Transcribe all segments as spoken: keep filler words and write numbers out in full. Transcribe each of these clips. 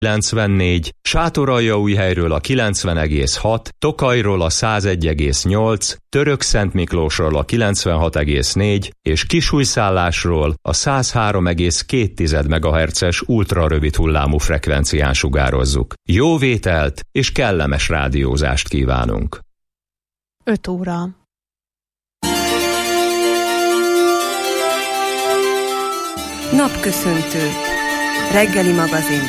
kilencvennégy, Sátoraljaújhelyről a kilencven egész hat, Tokajról a száz egy egész nyolc, Törökszentmiklósról a kilencvenhat egész négy és Kisújszállásról a száz három egész két megahertzes ultrarövid hullámú frekvencián sugározzuk. Jó vételt és kellemes rádiózást kívánunk! öt óra. Napköszöntő. Reggeli magazin.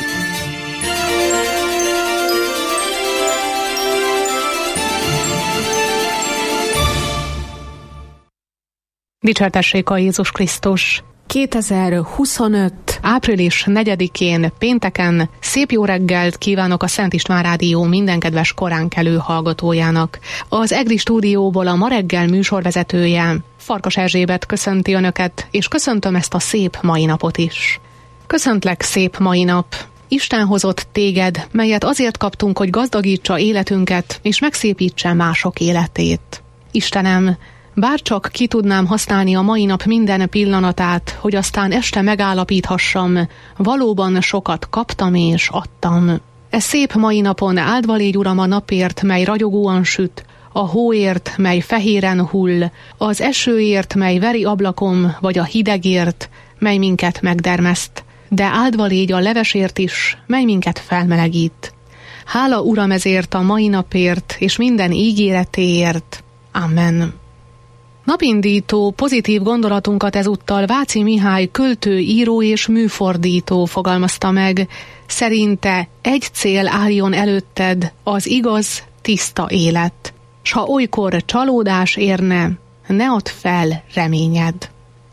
Dicsértessék a Jézus Krisztus! kétezer-huszonöt. április negyedikén, pénteken szép jó reggelt kívánok a Szent István Rádió minden kedves koránkelő hallgatójának. Az EGRI stúdióból a Ma reggel műsorvezetője, Farkas Erzsébet köszönti Önöket, és köszöntöm ezt a szép mai napot is. Köszöntlek, szép mai nap! Isten hozott téged, melyet azért kaptunk, hogy gazdagítsa életünket, és megszépítse mások életét. Istenem, bárcsak ki tudnám használni a mai nap minden pillanatát, hogy aztán este megállapíthassam, valóban sokat kaptam és adtam. E szép mai napon áldva légy, Uram, a napért, mely ragyogóan süt, a hóért, mely fehéren hull, az esőért, mely veri ablakom, vagy a hidegért, mely minket megdermeszt, de áldva légy a levesért is, mely minket felmelegít. Hála, Uram, ezért a mai napért, és minden ígéretéért. Amen. Napindító, pozitív gondolatunkat ezúttal Váci Mihály költő, író és műfordító fogalmazta meg. Szerinte egy cél álljon előtted, az igaz, tiszta élet. S ha olykor csalódás érne, ne add fel reményed.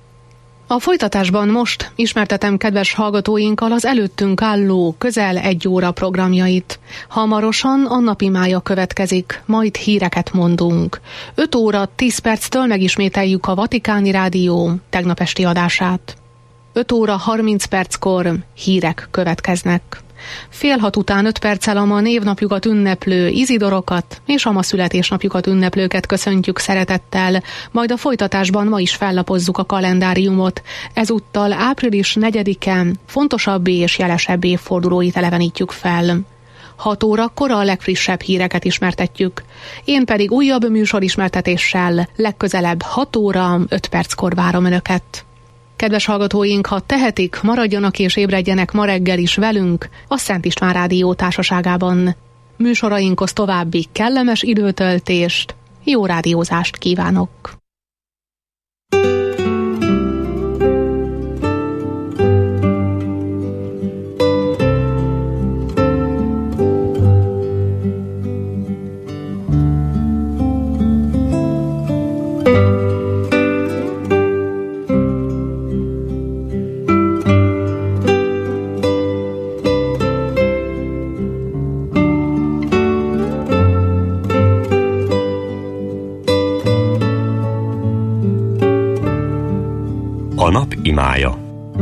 A folytatásban most ismertetem kedves hallgatóinkkal az előttünk álló közel egy óra programjait. Hamarosan a napimája következik, majd híreket mondunk. öt óra tíz perctől megismételjük a Vatikáni Rádió tegnap esti adását. öt óra harminc perckor hírek következnek. Fél hat után öt perccel a ma névnapjukat ünneplő Izidorokat és a ma születésnapjukat ünneplőket köszöntjük szeretettel, majd a folytatásban ma is fellapozzuk a kalendáriumot. Ezúttal április negyedike fontosabbé és jelesebb évfordulóit elevenítjük fel. hat órakor a legfrissebb híreket ismertetjük. Én pedig újabb műsorismertetéssel legközelebb hat óra öt perckor várom Önöket. Kedves hallgatóink, ha tehetik, maradjanak és ébredjenek ma reggel is velünk a Szent István Rádió társaságában. Műsorainkhoz további kellemes időtöltést, jó rádiózást kívánok! A nap imája.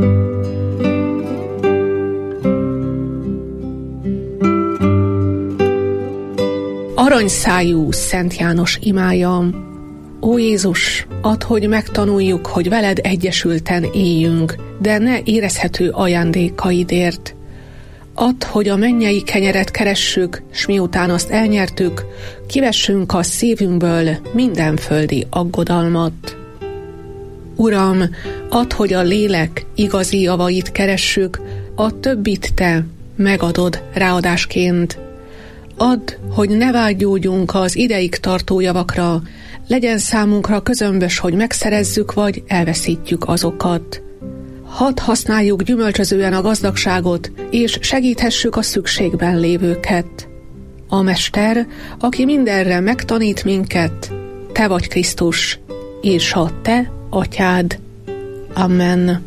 Aranyszájú Szent János imája. Ó Jézus, add, hogy megtanuljuk, hogy veled egyesülten éljünk, de ne érezhető ajándékaidért. Add, hogy a mennyei kenyeret keressük, s miután azt elnyertük, kivessünk a szívünkből minden földi aggodalmat. Uram, add, hogy a lélek igazi javait keressük, a többit te megadod ráadásként. Add, hogy ne vágyódjunk az ideig tartó javakra, legyen számunkra közömbös, hogy megszerezzük vagy elveszítjük azokat. Hadd használjuk gyümölcsözően a gazdagságot, és segíthessük a szükségben lévőket. A Mester, aki mindenre megtanít minket, te vagy Krisztus, és a te Atyád. Amen.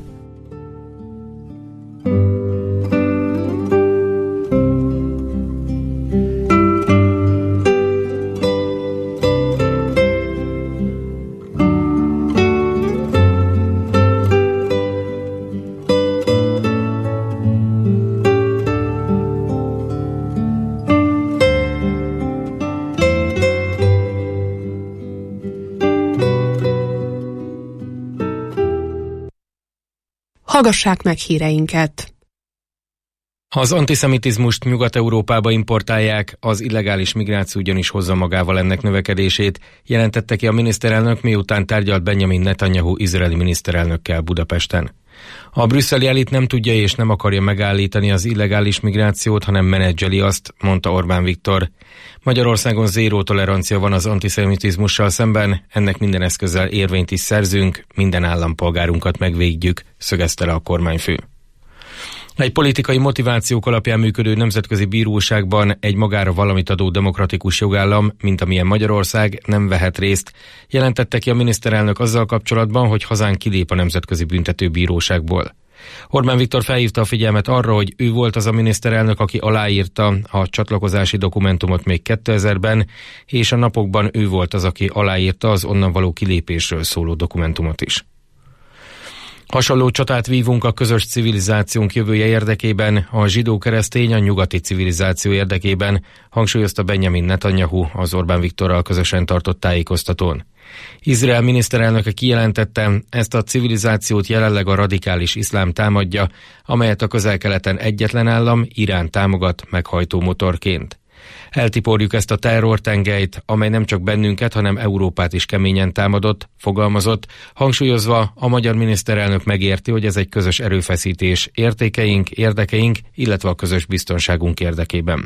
Hallgassák meg híreinket! Az antiszemitizmust Nyugat-Európába importálják, az illegális migráció ugyanis hozza magával ennek növekedését, jelentette ki a miniszterelnök, miután tárgyalt Benjamin Netanyahu izraeli miniszterelnökkel Budapesten. A brüsszeli elit nem tudja és nem akarja megállítani az illegális migrációt, hanem menedzseli azt, mondta Orbán Viktor. Magyarországon zéró tolerancia van az antiszemitizmussal szemben, ennek minden eszközzel érvényt is szerzünk, minden állampolgárunkat megvédjük, szögezte le a kormányfő. Egy politikai motivációk alapján működő nemzetközi bíróságban egy magára valamit adó demokratikus jogállam, mint amilyen Magyarország, nem vehet részt, jelentette ki a miniszterelnök azzal kapcsolatban, hogy hazánk kilép a Nemzetközi Büntetőbíróságból. Orbán Viktor felhívta a figyelmet arra, hogy ő volt az a miniszterelnök, aki aláírta a csatlakozási dokumentumot még kétezerben, és a napokban ő volt az, aki aláírta az onnan való kilépésről szóló dokumentumot is. Hasonló csatát vívunk a közös civilizációnk jövője érdekében, a zsidó-keresztény a nyugati civilizáció érdekében, hangsúlyozta Benjamin Netanyahu az Orbán Viktorral közösen tartott tájékoztatón. Izrael miniszterelnöke kijelentette, ezt a civilizációt jelenleg a radikális iszlám támadja, amelyet a közel-keleten egyetlen állam, Irán támogat meghajtó motorként. Eltiporjuk ezt a terrortengelyt, amely nem csak bennünket, hanem Európát is keményen támadott, fogalmazott, hangsúlyozva a magyar miniszterelnök megérti, hogy ez egy közös erőfeszítés értékeink, érdekeink, illetve a közös biztonságunk érdekében.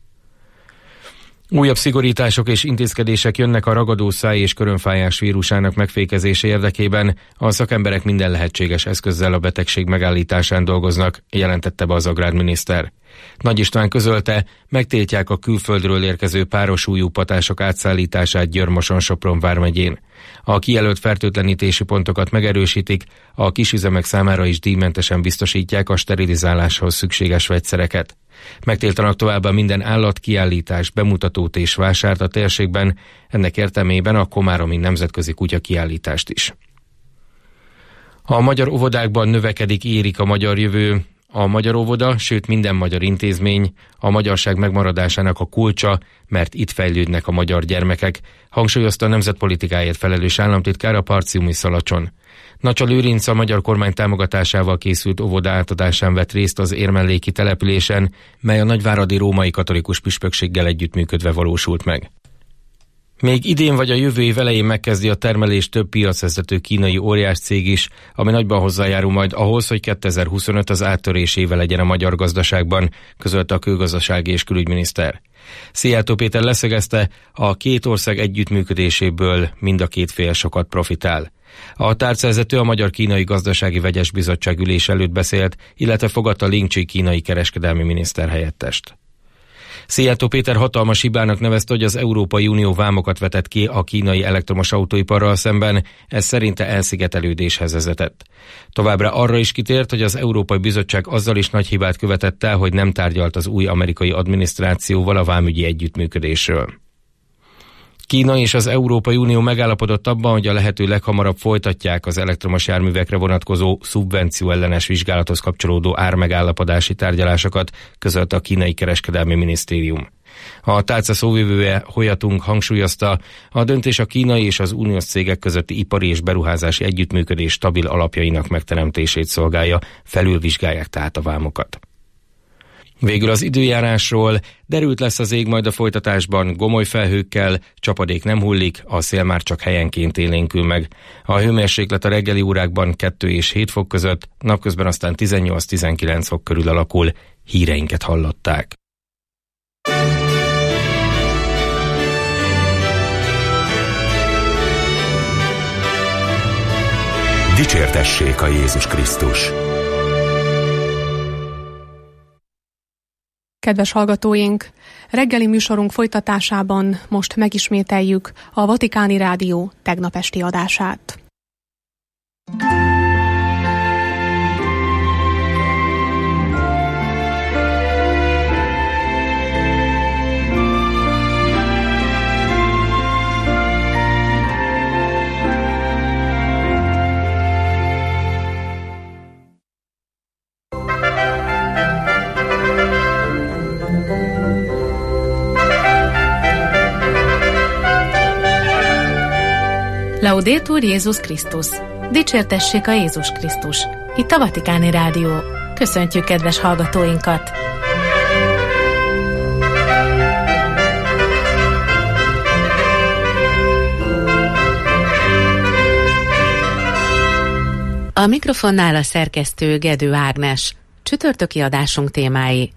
Újabb szigorítások és intézkedések jönnek a ragadószáj és körömfájás vírusának megfékezése érdekében, a szakemberek minden lehetséges eszközzel a betegség megállításán dolgoznak, jelentette be az agrárminiszter. Nagy István közölte, megtiltják a külföldről érkező párosúlyú patások átszállítását Győr-Moson-Sopron vármegyén. A kijelölt fertőtlenítési pontokat megerősítik, a kisüzemek számára is díjmentesen biztosítják a sterilizáláshoz szükséges vegyszereket. Megtiltanak továbbá minden állatkiállítást, bemutatót és vásárt a térségben, ennek értelmében a komáromi nemzetközi kutyakiállítást is. A magyar óvodákban növekedik, érik a magyar jövő. A magyar óvoda, sőt minden magyar intézmény a magyarság megmaradásának a kulcsa, mert itt fejlődnek a magyar gyermekek, hangsúlyozta a nemzetpolitikáért felelős államtitkár a Parciumi Szalacson. Nacsa Lőrinc a magyar kormány támogatásával készült óvoda átadásán vett részt az érmelléki településen, mely a nagyváradi római katolikus püspökséggel együttműködve valósult meg. Még idén vagy a jövő év elején megkezdi a termelést több piacvezető kínai óriás cég is, ami nagyban hozzájárul majd ahhoz, hogy kétezer-huszonöt az áttörés éve legyen a magyar gazdaságban, közölte a külgazdasági és külügyminiszter. Szijjártó Péter leszögezte, a két ország együttműködéséből mind a két fél sokat profitál. A tárcavezető a Magyar-Kínai Gazdasági Vegyes Bizottság ülés előtt beszélt, illetve fogadta Ling Chi kínai kereskedelmi miniszter helyettest. Szijjártó Péter hatalmas hibának nevezte, hogy az Európai Unió vámokat vetett ki a kínai elektromos autóiparral szemben, ez szerinte elszigetelődéshez vezetett. Továbbra arra is kitért, hogy az Európai Bizottság azzal is nagy hibát követett el, hogy nem tárgyalt az új amerikai adminisztrációval a vámügyi együttműködésről. Kína és az Európai Unió megállapodott abban, hogy a lehető leghamarabb folytatják az elektromos járművekre vonatkozó szubvenció ellenes vizsgálathoz kapcsolódó ármegállapodási tárgyalásokat, közölte a kínai kereskedelmi minisztérium. A tárca szóvivője Hoyatung hangsúlyozta, a döntés a kínai és az uniós cégek közötti ipari és beruházási együttműködés stabil alapjainak megteremtését szolgálja, felülvizsgálják tehát a vámokat. Végül az időjárásról: derült lesz az ég majd a folytatásban, gomoly felhőkkel, csapadék nem hullik, a szél már csak helyenként élénkül meg. A hőmérséklet a reggeli órákban kettő és hét fok között, napközben aztán tizennyolc-tizenkilenc fok körül alakul. Híreinket hallották. Dicsértessék a Jézus Krisztus! Kedves hallgatóink, reggeli műsorunk folytatásában most megismételjük a Vatikáni Rádió tegnap esti adását. Laudetur Jézus Krisztus! Dicsértessék a Jézus Krisztus! Itt a Vatikáni Rádió. Köszöntjük kedves hallgatóinkat! A mikrofonnál a szerkesztő Gedő Ágnes. Csütörtöki adásunk témái.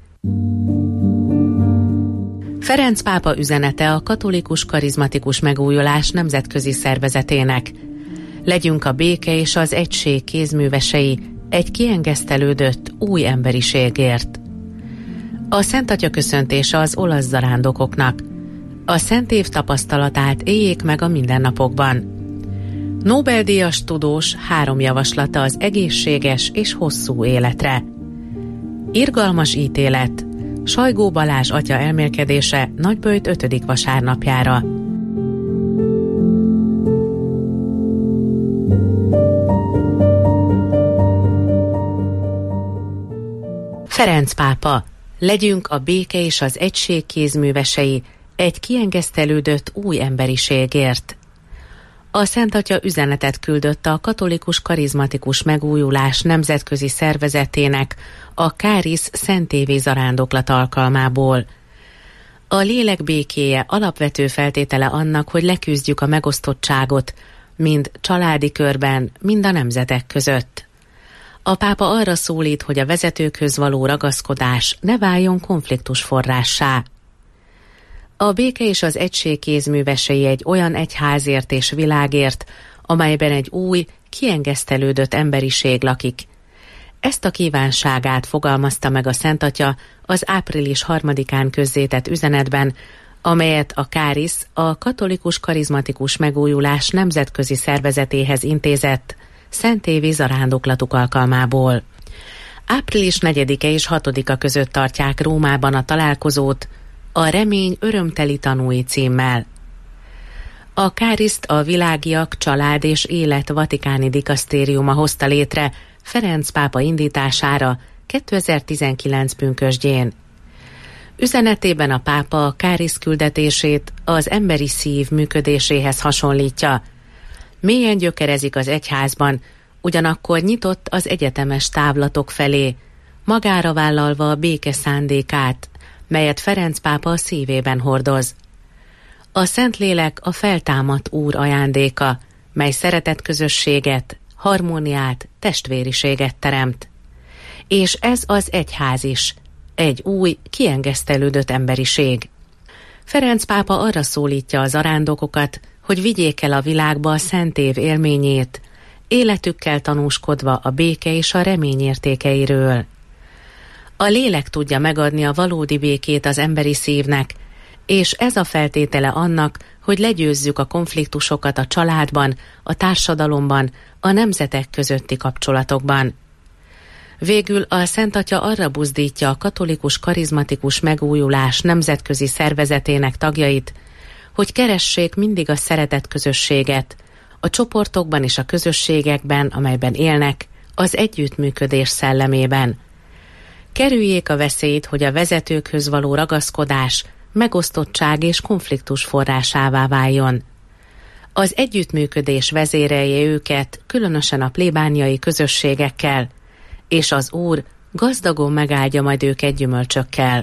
Ferenc pápa üzenete a katolikus karizmatikus megújulás nemzetközi szervezetének. Legyünk a béke és az egység kézművesei egy kiengesztelődött új emberiségért. A Szent Atya köszöntése az olasz zarándokoknak. A Szent Év tapasztalatát éljék meg a mindennapokban. Nobel-díjas tudós három javaslata az egészséges és hosszú életre. Irgalmas ítélet. Sajgó Balázs atya elmélkedése Nagyböjt ötödik vasárnapjára. Ferenc pápa. Legyünk a béke és az egység kézművesei egy kiengesztelődött új emberiségért. A Szent Atya üzenetet küldött a katolikus karizmatikus megújulás nemzetközi szervezetének a Kárisz szentévi zarándoklat alkalmából. A lélek békéje alapvető feltétele annak, hogy leküzdjük a megosztottságot, mind családi körben, mind a nemzetek között. A pápa arra szólít, hogy a vezetőkhöz való ragaszkodás ne váljon konfliktus forrássá. A béke és az egység kézművesei egy olyan egyházért és világért, amelyben egy új, kiengesztelődött emberiség lakik. Ezt a kívánságát fogalmazta meg a Szent Atya az április harmadikán közzétett üzenetben, amelyet a Kárisz, a katolikus karizmatikus megújulás nemzetközi szervezetéhez intézett szentévi zarándoklatuk alkalmából. április negyedike és hatodika között tartják Rómában a találkozót, a Remény örömteli tanúi címmel. A Káriszt a Világiak, Család és Élet Vatikáni Dikasztériuma hozta létre Ferenc pápa indítására kétezer-tizenkilenc pünkösdjén. Üzenetében a pápa a Kárisz küldetését az emberi szív működéséhez hasonlítja. Mélyen gyökerezik az egyházban, ugyanakkor nyitott az egyetemes távlatok felé, magára vállalva a béke szándékát, melyet Ferenc pápa a szívében hordoz. A Szentlélek a feltámadt Úr ajándéka, mely szeretett közösséget, harmóniát, testvériséget teremt. És ez az egyház is, egy új, kiengesztelődött emberiség. Ferenc pápa arra szólítja az zarándokokat, hogy vigyék el a világba a Szent Év élményét, életükkel tanúskodva a béke és a remény értékeiről. A lélek tudja megadni a valódi békét az emberi szívnek, és ez a feltétele annak, hogy legyőzzük a konfliktusokat a családban, a társadalomban, a nemzetek közötti kapcsolatokban. Végül a Szent Atya arra buzdítja a katolikus karizmatikus megújulás nemzetközi szervezetének tagjait, hogy keressék mindig a szeretet közösséget, a csoportokban és a közösségekben, amelyben élnek, az együttműködés szellemében. Kerüljék a veszélyt, hogy a vezetőkhöz való ragaszkodás megosztottság és konfliktus forrásává váljon. Az együttműködés vezérelje őket, különösen a plébániai közösségekkel, és az Úr gazdagon megáldja majd őket gyümölcsökkel.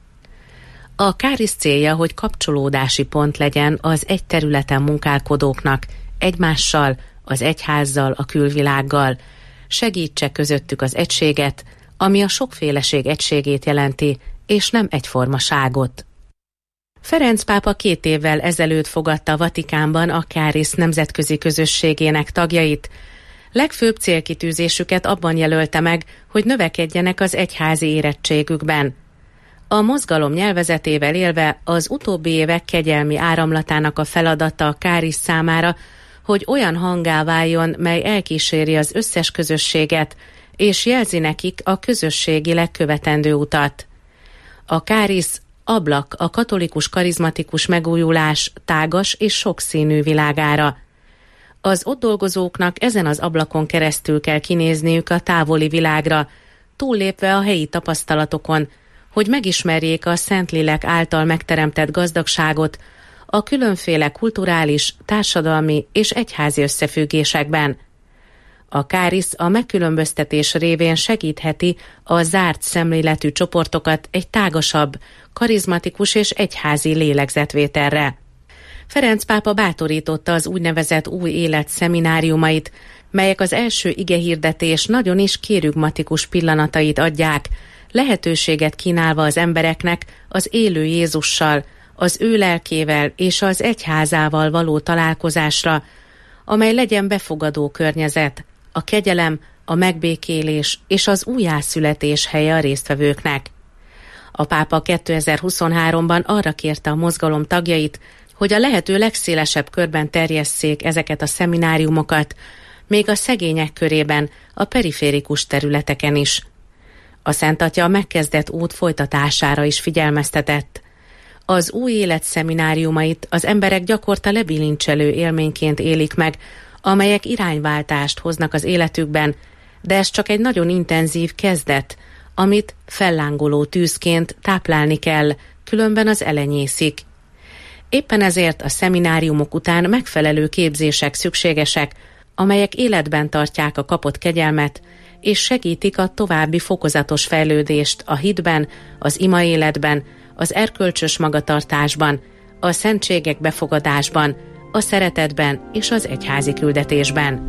A Kárisz célja, hogy kapcsolódási pont legyen az egy területen munkálkodóknak, egymással, az egyházzal, a külvilággal, segítse közöttük az egységet, ami a sokféleség egységét jelenti, és nem egyformaságot. Ferenc pápa két évvel ezelőtt fogadta a Vatikánban a Kárisz nemzetközi közösségének tagjait. Legfőbb célkitűzésüket abban jelölte meg, hogy növekedjenek az egyházi érettségükben. A mozgalom nyelvezetével élve az utóbbi évek kegyelmi áramlatának a feladata a Kárisz számára, hogy olyan hanggá váljon, mely elkíséri az összes közösséget, és jelzi nekik a közösségileg követendő utat. A Kárisz ablak a katolikus karizmatikus megújulás tágas és sokszínű világára. Az ott dolgozóknak ezen az ablakon keresztül kell kinézniük a távoli világra, túllépve a helyi tapasztalatokon, hogy megismerjék a Szentlélek által megteremtett gazdagságot a különféle kulturális, társadalmi és egyházi összefüggésekben. A Kárisz a megkülönböztetés révén segítheti a zárt szemléletű csoportokat egy tágasabb, karizmatikus és egyházi lélegzetvételre. Ferenc pápa bátorította az úgynevezett új élet szemináriumait, melyek az első igehirdetés nagyon is kérügmatikus pillanatait adják, lehetőséget kínálva az embereknek az élő Jézussal, az ő lelkével és az egyházával való találkozásra, amely legyen befogadó környezet, a kegyelem, a megbékélés és az újjászületés helye a résztvevőknek. A pápa kétezer-huszonháromban arra kérte a mozgalom tagjait, hogy a lehető legszélesebb körben terjesszék ezeket a szemináriumokat, még a szegények körében, a periférikus területeken is. A Szent Atya a megkezdett út folytatására is figyelmeztetett. Az új élet szemináriumait az emberek gyakorta lebilincselő élményként élik meg, amelyek irányváltást hoznak az életükben, de ez csak egy nagyon intenzív kezdet, amit fellángoló tűzként táplálni kell, különben az elenyészik. Éppen ezért a szemináriumok után megfelelő képzések szükségesek, amelyek életben tartják a kapott kegyelmet, és segítik a további fokozatos fejlődést a hitben, az imaéletben, az erkölcsös magatartásban, a szentségek befogadásban, a szeretetben és az egyházi küldetésben.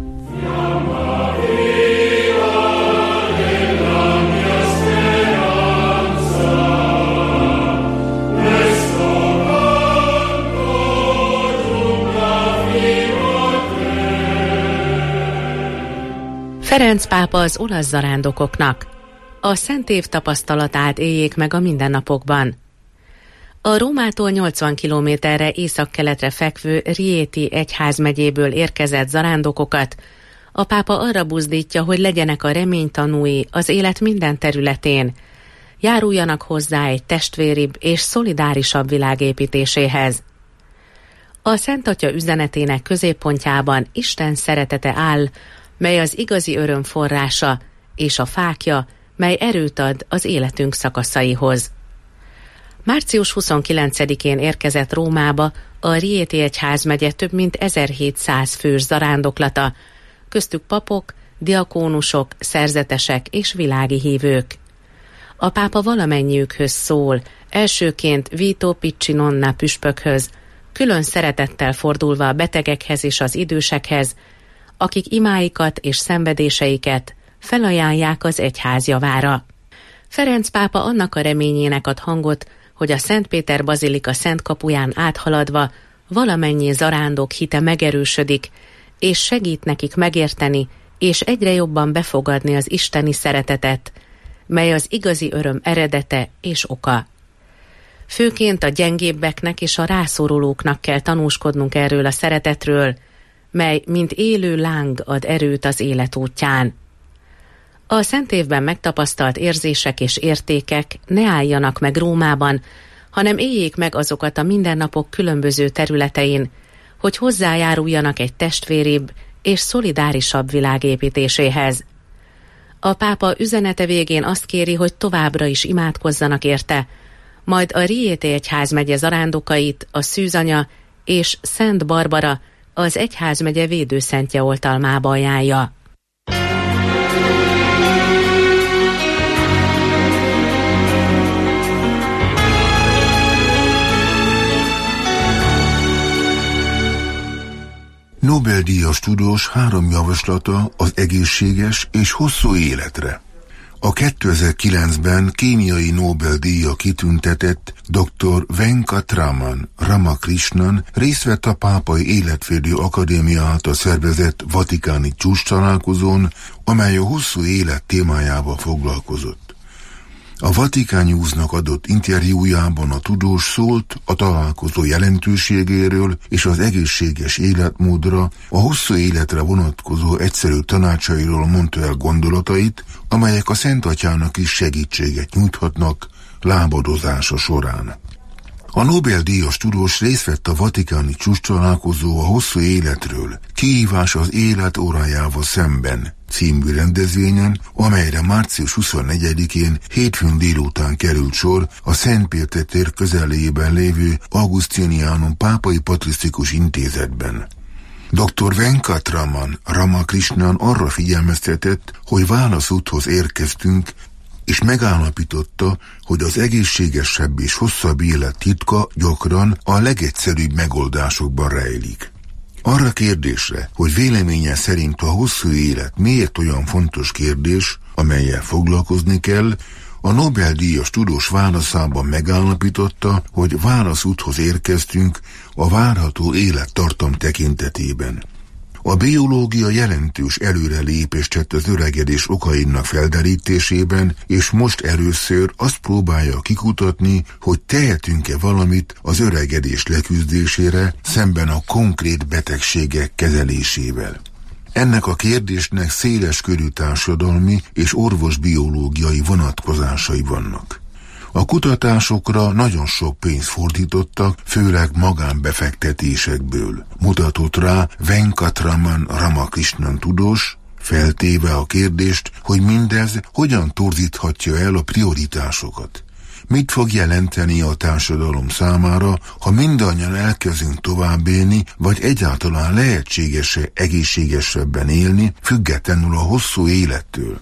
Ferenc pápa az olasz zarándokoknak: a Szent Év tapasztalatát éljék meg a mindennapokban. A Rómától nyolcvan kilométerre északkeletre fekvő Rieti egyházmegyéből érkezett zarándokokat a pápa arra buzdítja, hogy legyenek a remény tanúi az élet minden területén, járuljanak hozzá egy testvéribb és szolidárisabb világ építéséhez. A Szent Atya üzenetének középpontjában Isten szeretete áll, mely az igazi öröm forrása, és a fákja, mely erőt ad az életünk szakaszaihoz. március huszonkilencedikén érkezett Rómába a Rieti egyházmegye több mint ezerhétszáz fős zarándoklata, köztük papok, diakónusok, szerzetesek és világi hívők. A pápa valamennyiükhöz szól, elsőként Vito Piccinonna püspökhöz, külön szeretettel fordulva a betegekhez és az idősekhez, akik imáikat és szenvedéseiket felajánlják az egyház javára. Ferenc pápa annak a reményének ad hangot, hogy a Szent Péter bazilika szent kapuján áthaladva valamennyi zarándok hite megerősödik, és segít nekik megérteni és egyre jobban befogadni az isteni szeretetet, mely az igazi öröm eredete és oka. Főként a gyengébbeknek és a rászorulóknak kell tanúskodnunk erről a szeretetről, mely mint élő láng ad erőt az élet útján. A Szent Évben megtapasztalt érzések és értékek ne álljanak meg Rómában, hanem éljék meg azokat a mindennapok különböző területein, hogy hozzájáruljanak egy testvéribb és szolidárisabb világ építéséhez. A pápa üzenete végén azt kéri, hogy továbbra is imádkozzanak érte, majd a Rieti egyházmegye zarándokait a Szűzanya és Szent Barbara az egyházmegye védőszentje oltalmába ajánlja. Nobel-díjas tudós három javaslata az egészséges és hosszú életre. A kétezer-kilencben kémiai Nobel-díja kitüntetett dr. Venkatraman Ramakrishnan részt vett a Pápai Életvédő Akadémia által szervezett vatikáni csúcstalálkozón, amely a hosszú élet témájával foglalkozott. A Vatican Newsnak adott interjújában a tudós szólt a találkozó jelentőségéről és az egészséges életmódra, a hosszú életre vonatkozó egyszerű tanácsairól mondta el gondolatait, amelyek a Szent Atyának is segítséget nyújthatnak lábadozása során. A Nobel-díjas tudós részt vett a vatikáni csúcstalálkozó a hosszú életről, kihívás az élet órájával szemben című rendezvényen, amelyre március huszonnegyedikén hétfőn délután került sor a Szent Péter tér közelében lévő Augustinianum Pápai Patrisztikus Intézetben. doktor Venkatraman Ramakrishnan arra figyelmeztetett, hogy válaszúthoz érkeztünk, és megállapította, hogy az egészségesebb és hosszabb élet titka gyakran a legegyszerűbb megoldásokban rejlik. Arra kérdésre, hogy véleménye szerint a hosszú élet miért olyan fontos kérdés, amellyel foglalkozni kell, a Nobel-díjas tudós válaszában megállapította, hogy válaszúthoz érkeztünk a várható élettartam tekintetében. A biológia jelentős előrelépést tett az öregedés okainak felderítésében, és most először azt próbálja kikutatni, hogy tehetünk-e valamit az öregedés leküzdésére szemben a konkrét betegségek kezelésével. Ennek a kérdésnek széles körű társadalmi és orvosbiológiai vonatkozásai vannak. A kutatásokra nagyon sok pénzt fordítottak, főleg magánbefektetésekből. Mutatott rá Venkatraman Ramakrishnan tudós, feltéve a kérdést, hogy mindez hogyan torzíthatja el a prioritásokat. Mit fog jelenteni a társadalom számára, ha mindannyian elkezdünk tovább élni, vagy egyáltalán lehetséges-e egészségesebben élni, függetlenül a hosszú élettől?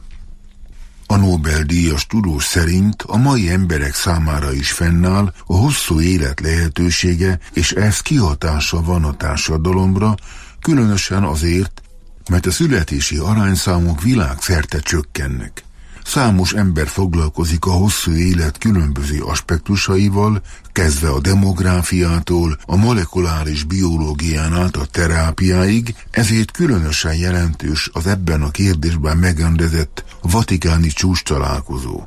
A Nobel-díjas tudós szerint a mai emberek számára is fennáll a hosszú élet lehetősége, és ez kihatása van a társadalomra, különösen azért, mert a születési arányszámok világszerte csökkennek. Számos ember foglalkozik a hosszú élet különböző aspektusaival, kezdve a demográfiától, a molekuláris biológián át a terápiáig, ezért különösen jelentős az ebben a kérdésben megrendezett vatikáni csúcstalálkozó.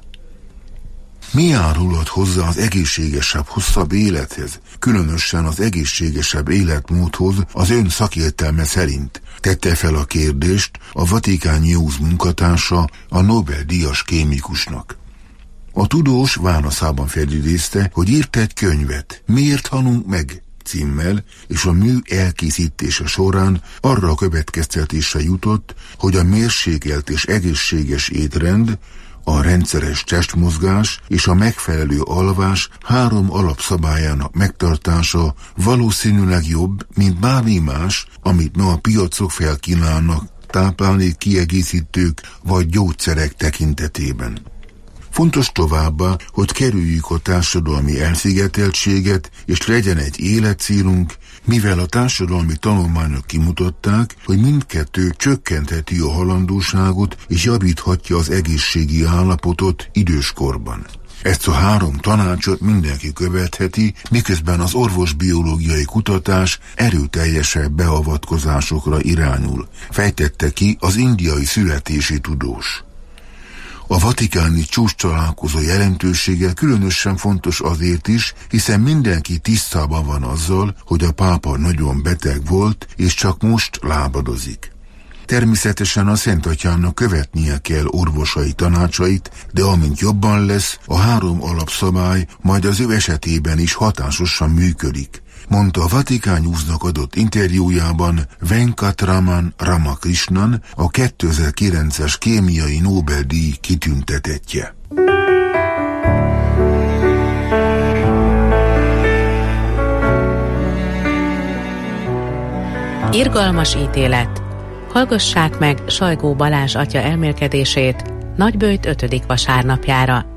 Mi járulhat hozzá az egészségesebb, hosszabb élethez, különösen az egészségesebb életmódhoz az ön szakértelme szerint? Tette fel a kérdést a Vatican News munkatársa a Nobel-díjas kémikusnak. A tudós válaszában felidézte, hogy írt egy könyvet, Miért halunk meg? Címmel, és a mű elkészítése során arra a következtetésre jutott, hogy a mérsékelt és egészséges étrend, a rendszeres testmozgás és a megfelelő alvás három alapszabályának megtartása valószínűleg jobb, mint bármi más, amit ma a piacok felkínálnak táplálék kiegészítők vagy gyógyszerek tekintetében. Fontos továbbá, hogy kerüljük a társadalmi elszigeteltséget, és legyen egy életcélunk, mivel a társadalmi tanulmányok kimutatták, hogy mindkettő csökkentheti a halandóságot és javíthatja az egészségi állapotot időskorban. Ezt a három tanácsot mindenki követheti, miközben az orvosbiológiai kutatás erőteljesebb beavatkozásokra irányul, fejtette ki az indiai születési tudós. A vatikáni csúcstalálkozó jelentősége különösen fontos azért is, hiszen mindenki tisztában van azzal, hogy a pápa nagyon beteg volt, és csak most lábadozik. Természetesen a Szent Atyának követnie kell orvosai tanácsait, de amint jobban lesz, a három alapszabály majd az ő esetében is hatásosan működik, mondta a Vatican Newsnak adott interjújában Venkatraman Ramakrishnan, a kétezer-kilences kémiai Nobel-díj kitüntetettje. Irgalmas ítélet. Hallgassák meg Sajgó Balázs atya elmélkedését Nagyböjt ötödik vasárnapjára.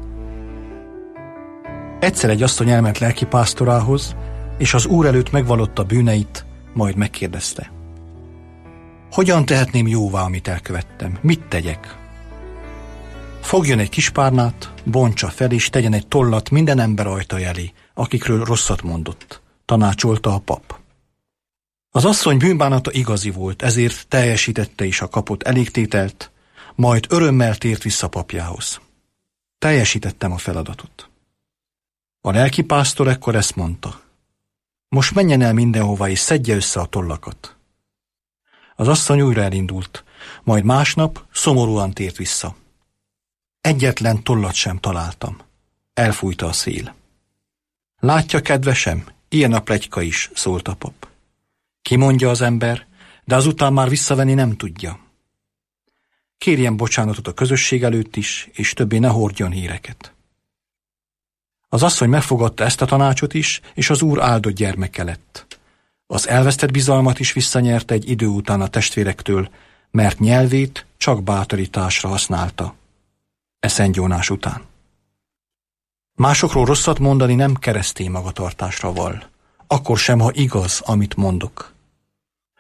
Egyszer egy asszony elment lelkipásztorához, és az Úr előtt megvallotta bűneit, majd megkérdezte: hogyan tehetném jóvá, amit elkövettem? Mit tegyek? Fogjon egy kispárnát, bontsa fel, és tegyen egy tollat minden ember ajtaja elé, akikről rosszat mondott, tanácsolta a pap. Az asszony bűnbánata igazi volt, ezért teljesítette is a kapott elégtételt, majd örömmel tért vissza papjához. Teljesítettem a feladatot. A lelkipásztor ekkor ezt mondta: most menjen el mindenhova, és szedje össze a tollakat. Az asszony újra elindult, majd másnap szomorúan tért vissza. Egyetlen tollat sem találtam. Elfújta a szél. Látja, kedvesem, ilyen a pletyka is, szólt a pap. Kimondja az ember, de azután már visszavenni nem tudja. Kérjen bocsánatot a közösség előtt is, és többé ne hordjon híreket. Az asszony megfogadta ezt a tanácsot is, és az Úr áldott gyermeke lett. Az elvesztett bizalmat is visszanyerte egy idő után a testvérektől, mert nyelvét csak bátorításra használta. Eszentgyónás után. Másokról rosszat mondani nem keresztény magatartásra val, akkor sem, ha igaz, amit mondok.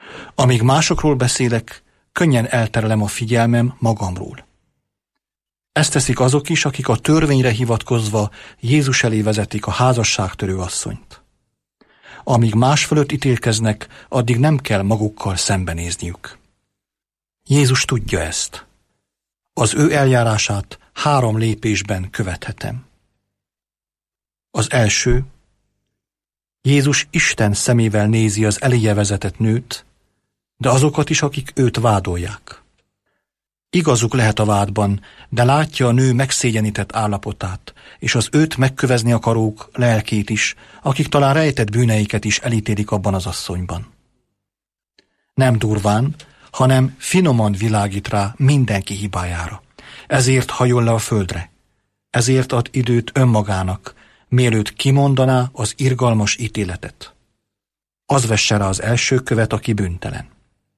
Amíg másokról beszélek, könnyen elterelem a figyelmem magamról. Ezt teszik azok is, akik a törvényre hivatkozva Jézus elé vezetik a házasságtörő asszonyt. Amíg más fölött ítélkeznek, addig nem kell magukkal szembenézniük. Jézus tudja ezt. Az ő eljárását három lépésben követhetem. Az első, Jézus Isten szemével nézi az eléje vezetett nőt, de azokat is, akik őt vádolják. Igazuk lehet a vádban, de látja a nő megszégyenített állapotát, és az őt megkövezni akarók lelkét is, akik talán rejtett bűneiket is elítélik abban az asszonyban. Nem durván, hanem finoman világít rá mindenki hibájára. Ezért hajol le a földre. Ezért ad időt önmagának, mielőtt kimondaná az irgalmas ítéletet. Az vesse rá az első követ, aki bűntelen.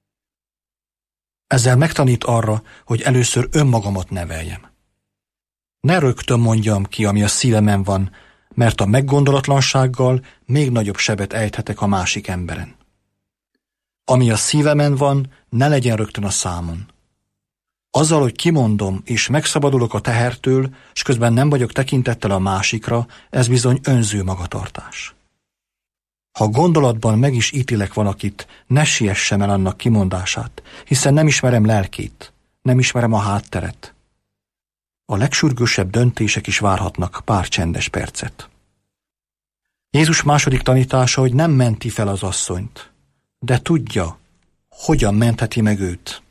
Ezzel megtanít arra, hogy először önmagamat neveljem. Ne rögtön mondjam ki, ami a szívemen van, mert a meggondolatlansággal még nagyobb sebet ejthetek a másik emberen. Ami a szívemen van, ne legyen rögtön a számon. Azzal, hogy kimondom és megszabadulok a tehertől, és közben nem vagyok tekintettel a másikra, ez bizony önző magatartás. Ha gondolatban meg is ítélek valakit, ne siessem el annak kimondását, hiszen nem ismerem lelkét, nem ismerem a hátteret. A legsürgősebb döntések is várhatnak pár csendes percet. Jézus második tanítása, hogy nem menti fel az asszonyt, de tudja, hogyan mentheti meg őt.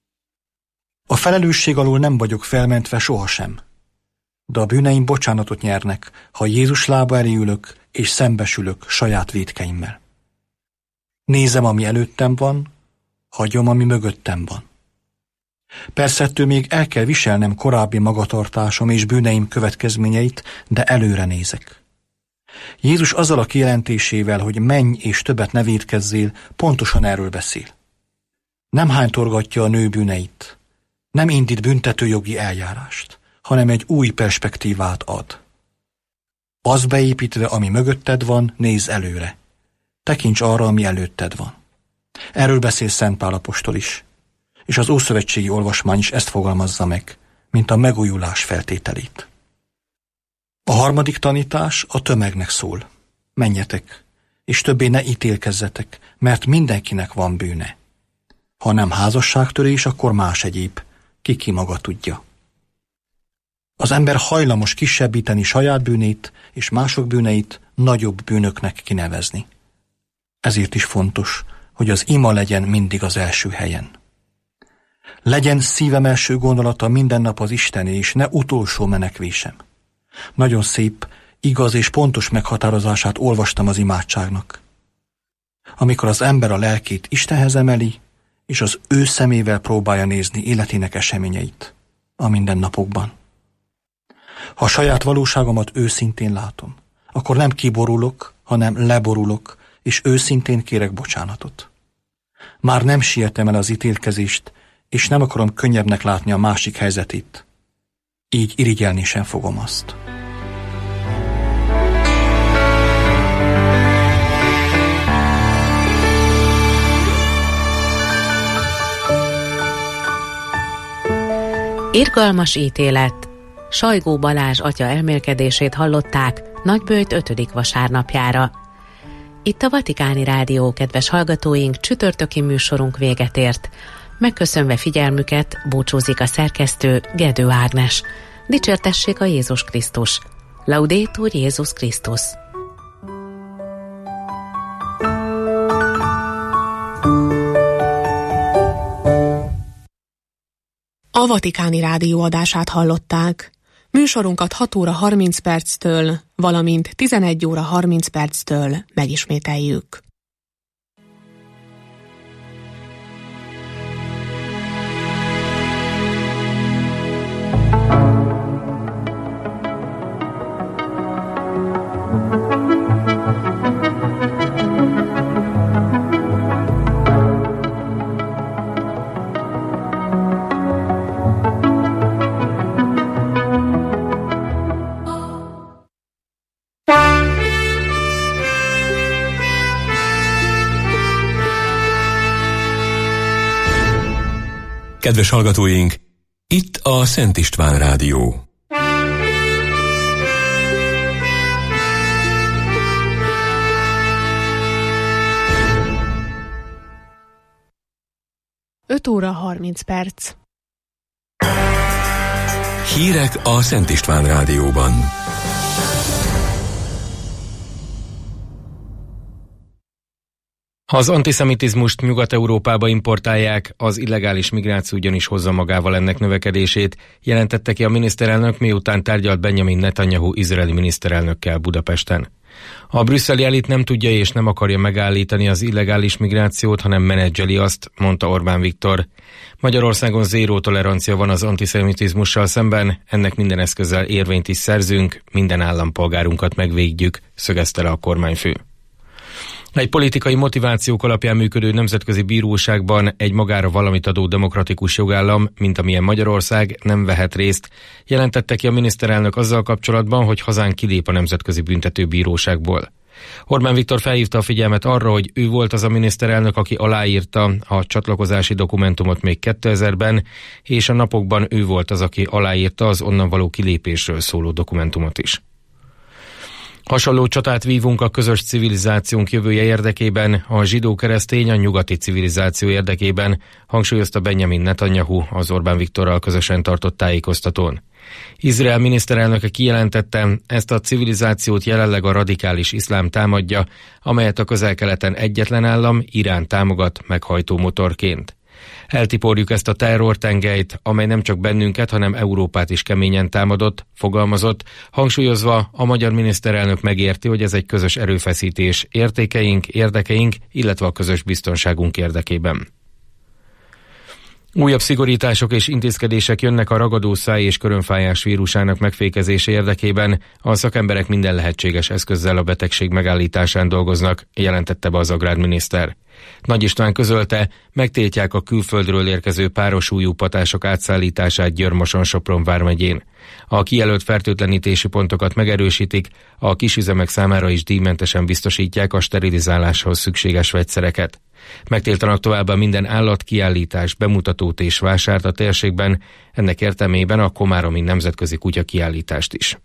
A felelősség alól nem vagyok felmentve sohasem, de a bűneim bocsánatot nyernek, ha Jézus lába elé ülök, és szembesülök saját vétkeimmel. Nézem, ami előttem van, hagyom, ami mögöttem van. Persze ettől még el kell viselnem korábbi magatartásom és bűneim következményeit, de előre nézek. Jézus azzal a kijelentésével, hogy menj és többet ne vétkezzél, pontosan erről beszél. Nem hánytorgatja a nő bűneit, nem indít büntetőjogi eljárást, hanem egy új perspektívát ad. Az beépítve, ami mögötted van, nézz előre. Tekints arra, ami előtted van. Erről beszél Szent Pál apostol is, és az ószövetségi olvasmány is ezt fogalmazza meg, mint a megújulás feltételét. A harmadik tanítás a tömegnek szól. Menjetek, és többé ne ítélkezzetek, mert mindenkinek van bűne. Ha nem házasságtörés, akkor más egyéb, ki ki maga tudja. Az ember hajlamos kisebbíteni saját bűnét és mások bűneit nagyobb bűnöknek kinevezni. Ezért is fontos, hogy az ima legyen mindig az első helyen. Legyen szívem első gondolata minden nap az Istené, és ne utolsó menekvésem. Nagyon szép, igaz és pontos meghatározását olvastam az imádságnak. Amikor az ember a lelkét Istenhez emeli, és az ő szemével próbálja nézni életének eseményeit a mindennapokban. Ha a saját valóságomat őszintén látom, akkor nem kiborulok, hanem leborulok, és őszintén kérek bocsánatot. Már nem sietem el az ítélkezést, és nem akarom könnyebbnek látni a másik helyzetét. Így irigyelni sem fogom azt. Irgalmas ítélet. Sajgó Balázs atya elmélkedését hallották Nagyböjt ötödik vasárnapjára. Itt a Vatikáni Rádió, kedves hallgatóink, csütörtöki műsorunk véget ért. Megköszönve figyelmüket búcsúzik a szerkesztő, Gedő Ágnes. Dicsértessék a Jézus Krisztus. Laudetur Jézus Krisztus. A Vatikáni Rádió adását hallották. Műsorunkat hat óra harminc perctől, valamint tizenegy óra harminc perctől megismételjük. Kedves hallgatóink, itt a Szent István Rádió. öt óra harminc perc. Hírek a Szent István Rádióban. Az antiszemitizmust Nyugat-Európába importálják, az illegális migráció ugyanis hozza magával ennek növekedését, jelentette ki a miniszterelnök, miután tárgyalt Benjamin Netanyahu izraeli miniszterelnökkel Budapesten. A brüsszeli elit nem tudja és nem akarja megállítani az illegális migrációt, hanem menedzseli azt, mondta Orbán Viktor. Magyarországon zéró tolerancia van az antiszemitizmussal szemben, ennek minden eszközzel érvényt is szerzünk, minden állampolgárunkat megvédjük, szögezte le a kormányfő. Egy politikai motivációk alapján működő nemzetközi bíróságban egy magára valamit adó demokratikus jogállam, mint amilyen Magyarország, nem vehet részt, jelentette ki a miniszterelnök azzal kapcsolatban, hogy hazán kilép a Nemzetközi Büntetőbíróságból. Orbán Viktor felhívta a figyelmet arra, hogy ő volt az a miniszterelnök, aki aláírta a csatlakozási dokumentumot még kétezerben, és a napokban ő volt az, aki aláírta az onnan való kilépésről szóló dokumentumot is. Hasonló csatát vívunk a közös civilizációnk jövője érdekében, a zsidó-keresztény a nyugati civilizáció érdekében, hangsúlyozta Benjamin Netanyahu az Orbán Viktorral közösen tartott tájékoztatón. Izrael miniszterelnöke kijelentette, ezt a civilizációt jelenleg a radikális iszlám támadja, amelyet a Közel-Keleten egyetlen állam, Irán támogat meghajtó motorként. Eltiporjuk ezt a terrortengelyt, amely nem csak bennünket, hanem Európát is keményen támadott, fogalmazott, hangsúlyozva a magyar miniszterelnök megérti, hogy ez egy közös erőfeszítés értékeink, érdekeink, illetve a közös biztonságunk érdekében. Újabb szigorítások és intézkedések jönnek a ragadószáj és körömfájás vírusának megfékezése érdekében, a szakemberek minden lehetséges eszközzel a betegség megállításán dolgoznak, jelentette be az agrárminiszter. Nagy István közölte, megtiltják a külföldről érkező párosúlyú patások átszállítását Győr-Moson-Sopron vármegyén. A kijelölt fertőtlenítési pontokat megerősítik, a kisüzemek számára is díjmentesen biztosítják a sterilizáláshoz szükséges vegyszereket. Megtiltanak továbbá minden állatkiállítás, bemutatót és vásárt a térségben, ennek értelmében a komáromi nemzetközi kutyakiállítást is.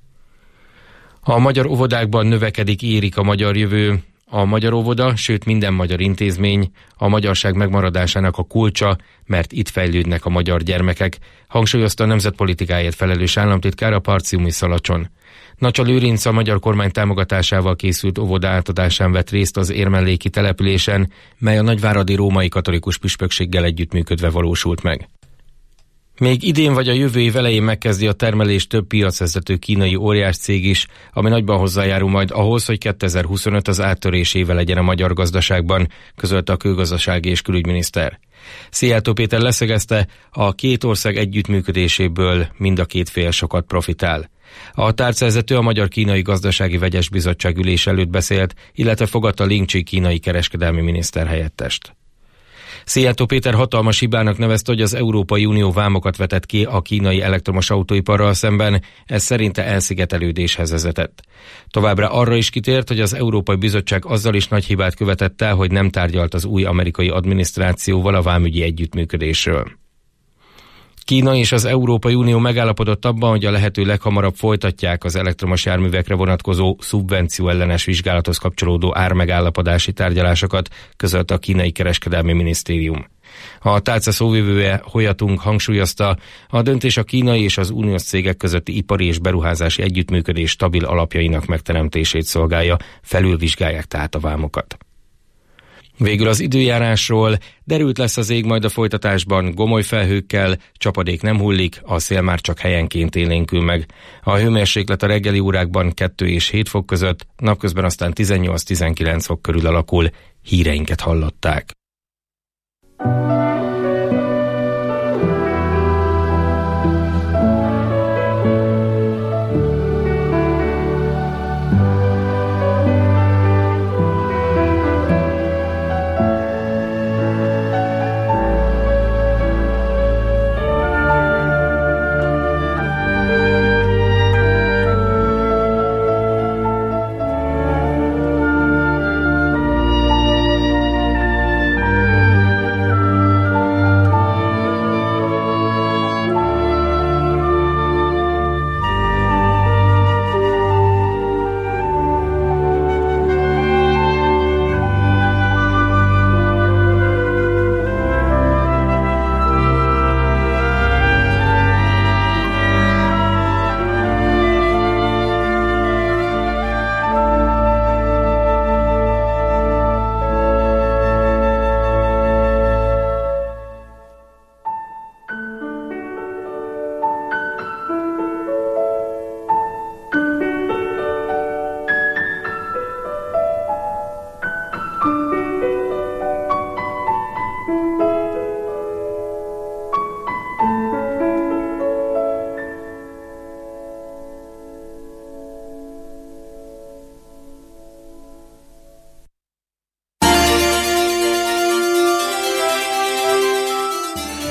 A magyar óvodákban növekedik, érik a magyar jövő. A magyar óvoda, sőt minden magyar intézmény a magyarság megmaradásának a kulcsa, mert itt fejlődnek a magyar gyermekek, hangsúlyozta a nemzetpolitikáért felelős államtitkár a Parciumi Szalacson. Nacsa Lőrinc a magyar kormány támogatásával készült óvoda átadásán vett részt az érmelléki településen, mely a nagyváradi római katolikus püspökséggel együttműködve valósult meg. Még idén vagy a jövő év elején megkezdi a termelést több piacvezető kínai óriás cég is, ami nagyban hozzájárul majd ahhoz, hogy kétezer-huszonöt az áttörés éve legyen a magyar gazdaságban, közölte a külgazdasági és külügyminiszter. Szijjártó Péter leszögezte, a két ország együttműködéséből mind a két fél sokat profitál. A tárcavezető a Magyar-Kínai Gazdasági Vegyes Bizottság ülés előtt beszélt, illetve fogadta Lingcsi kínai kereskedelmi miniszter helyettest. Szijjártó Péter hatalmas hibának nevezte, hogy az Európai Unió vámokat vetett ki a kínai elektromos autóiparral szemben, ez szerinte elszigetelődéshez vezetett. Továbbra arra is kitért, hogy az Európai Bizottság azzal is nagy hibát követett el, hogy nem tárgyalt az új amerikai adminisztrációval a vámügyi együttműködésről. Kína és az Európai Unió megállapodott abban, hogy a lehető leghamarabb folytatják az elektromos járművekre vonatkozó szubvenció ellenes vizsgálathoz kapcsolódó ármegállapodási tárgyalásokat, közölte a kínai kereskedelmi minisztérium. A tárca szóvivője Hoyatung hangsúlyozta, a döntés a kínai és az uniós cégek közötti ipari és beruházási együttműködés stabil alapjainak megteremtését szolgálja, felülvizsgálják tehát a vámokat. Végül az időjárásról: derült lesz az ég majd a folytatásban, gomoly felhőkkel, csapadék nem hullik, a szél már csak helyenként élénkül meg. A hőmérséklet a reggeli órákban kettő és hét fok között, napközben aztán tizennyolc-tizenkilenc fok körül alakul. Híreinket hallották.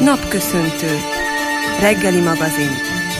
Napköszöntő. Reggeli magazin.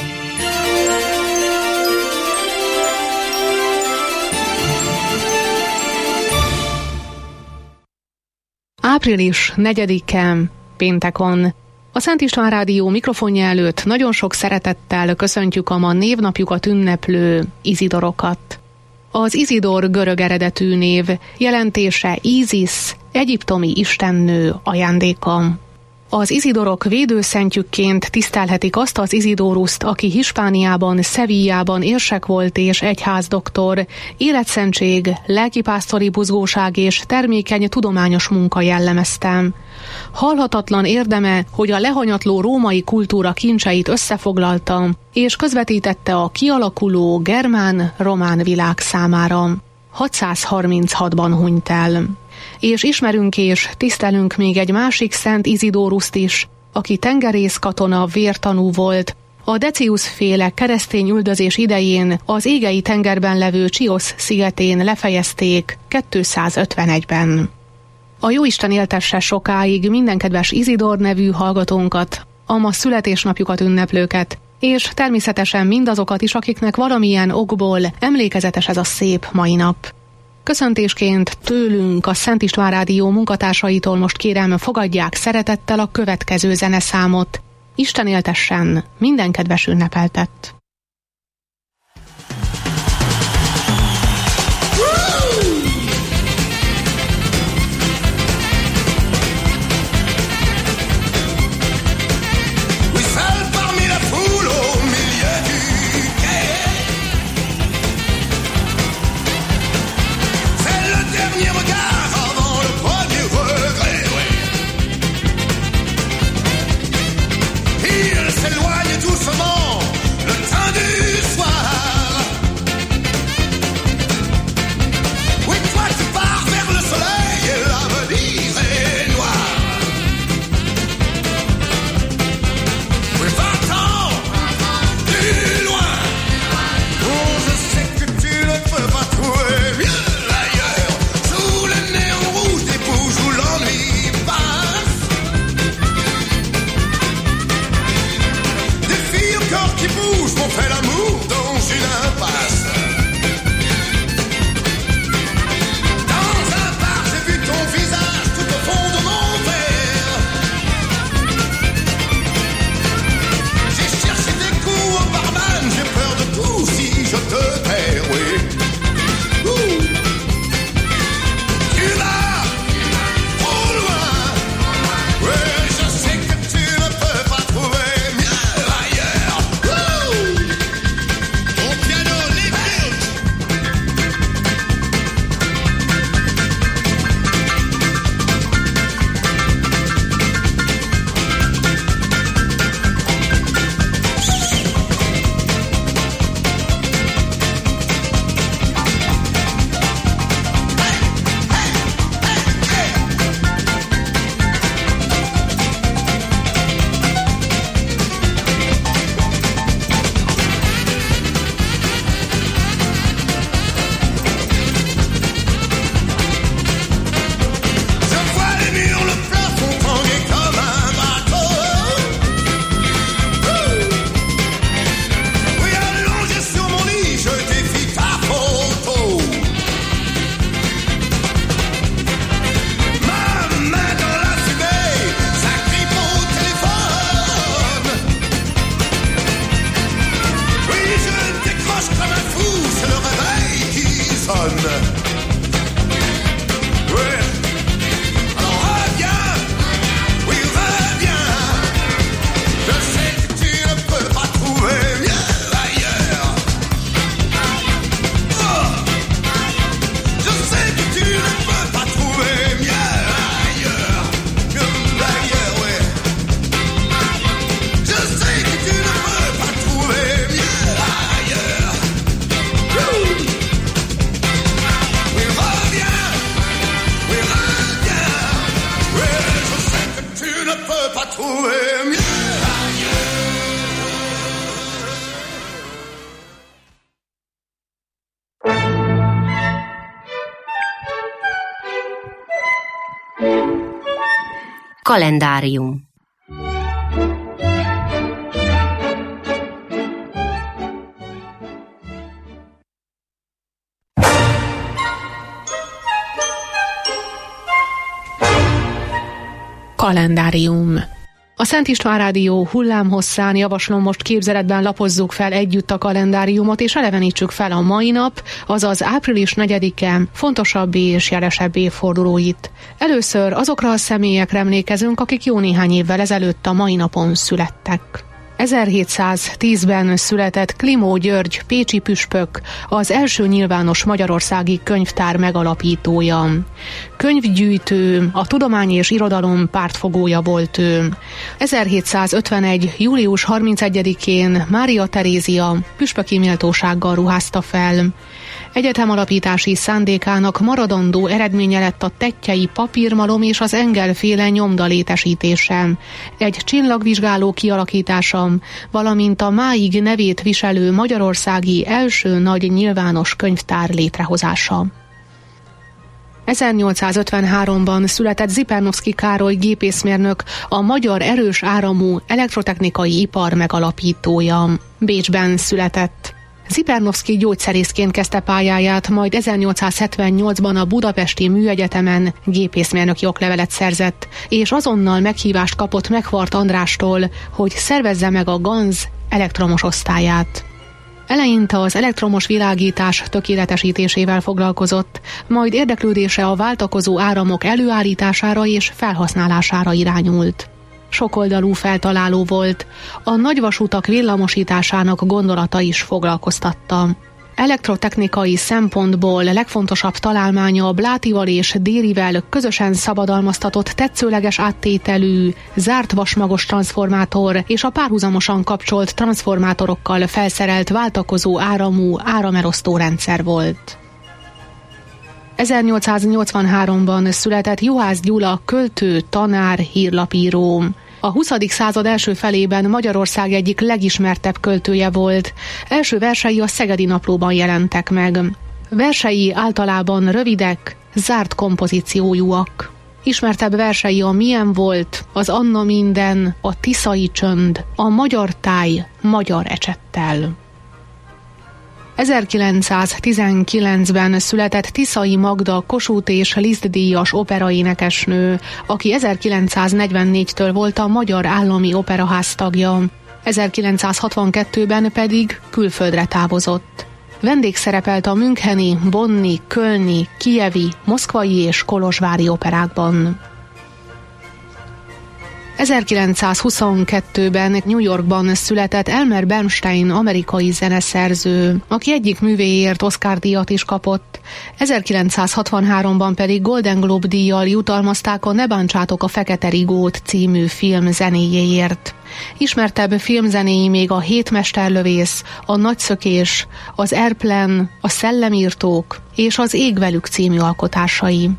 április negyedike, péntek van. A Szent István Rádió mikrofonja előtt nagyon sok szeretettel köszöntjük a ma névnapjukat ünneplő Izidorokat. Az Izidor görög eredetű név, jelentése Ízisz, egyiptomi istennő ajándéka. Az Izidorok védőszentjükként tisztelhetik azt az Izidóruszt, aki Hispániában, Sevillában érsek volt és egyházdoktor, életszentség, lelkipásztori buzgóság és termékeny tudományos munka jellemezte. Halhatatlan érdeme, hogy a lehanyatló római kultúra kincseit összefoglalta, és közvetítette a kialakuló germán-román világ számára. hatszázharminchatban hunyt el. És ismerünk és tisztelünk még egy másik szent Izidóruszt is, aki tengerész katona, vértanú volt. A Decius-féle keresztény üldözés idején az égei tengerben levő Chiosz szigetén lefejezték kétszázötvenegyben. A Jóisten éltesse sokáig minden kedves Izidor nevű hallgatónkat, a ma születésnapjukat ünneplőket, és természetesen mindazokat is, akiknek valamilyen okból emlékezetes ez a szép mai nap. Köszöntésként tőlünk, a Szent István Rádió munkatársaitól most kérem, fogadják szeretettel a következő zeneszámot. Isten éltessen minden kedves ünnepeltet! Kalendárium. Kalendárium. A Szent István Rádió hullámhosszán javaslom, most képzeletben lapozzuk fel együtt a kalendáriumot, és elevenítsük fel a mai nap, azaz április negyedike fontosabb és jelesebb évfordulóit. Először azokra a személyekre emlékezünk, akik jó néhány évvel ezelőtt a mai napon születtek. ezerhétszáztízben született Klimó György pécsi püspök, az első nyilvános magyarországi könyvtár megalapítója. Könyvgyűjtő, a tudomány és irodalom pártfogója volt ő. ezerhétszázötvenegy. július harmincegyedikén Mária Terézia püspöki méltósággal ruházta fel. Egyetemalapítási szándékának maradandó eredménye lett a tettjei papírmalom és az Engel-féle nyomda létesítése, egy csillagvizsgáló kialakítása, valamint a máig nevét viselő magyarországi első nagy nyilvános könyvtár létrehozása. ezernyolcszázötvenháromban született Zipernovszky Károly gépészmérnök, a magyar erős áramú elektrotechnikai ipar megalapítója. Bécsben született. Zipernovszky gyógyszerészként kezdte pályáját, majd ezernyolcszázhetvennyolcban a Budapesti Műegyetemen gépészmérnöki oklevelet szerzett, és azonnal meghívást kapott Megvart Andrástól, hogy szervezze meg a GANZ elektromos osztályát. Eleinte az elektromos világítás tökéletesítésével foglalkozott, majd érdeklődése a váltakozó áramok előállítására és felhasználására irányult. Sokoldalú feltaláló volt, a nagyvasutak villamosításának gondolata is foglalkoztatta. Elektrotechnikai szempontból legfontosabb találmánya a Blátival és Dérivel közösen szabadalmaztatott tetszőleges áttételű, zárt vasmagos transformátor és a párhuzamosan kapcsolt transformátorokkal felszerelt váltakozó áramú áramelosztó rendszer volt. ezernyolcszáznyolcvanháromban született Juhász Gyula költő, tanár, hírlapíró. A huszadik század első felében Magyarország egyik legismertebb költője volt. Első versei a Szegedi Naplóban jelentek meg. Versei általában rövidek, zárt kompozíciójúak. Ismertebb versei a Milyen volt, az Anna minden, a Tiszai csönd, a Magyar táj, magyar ecsettel. ezerkilencszáztizenkilencben született Tiszai Magda Kossuth és Liszt díjas operaénekesnő, aki ezerkilencszáznegyvennégytől volt a Magyar Állami Operaház tagja. ezerkilencszázhatvankettőben pedig külföldre távozott. Vendégszerepelt a müncheni, bonni, kölni, kijevi, moszkvai és kolozsvári operákban. ezerkilencszázhuszonkettőben New Yorkban született Elmer Bernstein amerikai zeneszerző, aki egyik művéért Oscar-díjat is kapott. ezerkilencszázhatvanháromban pedig Golden Globe-díjjal jutalmazták a Ne bántsátok a Fekete Rigót című film zenéjéért. Ismertebb filmzenéi még a Hét mesterlövész, a Nagyszökés, az Airplane, a Szellemírtók és az Ég velük című alkotásai.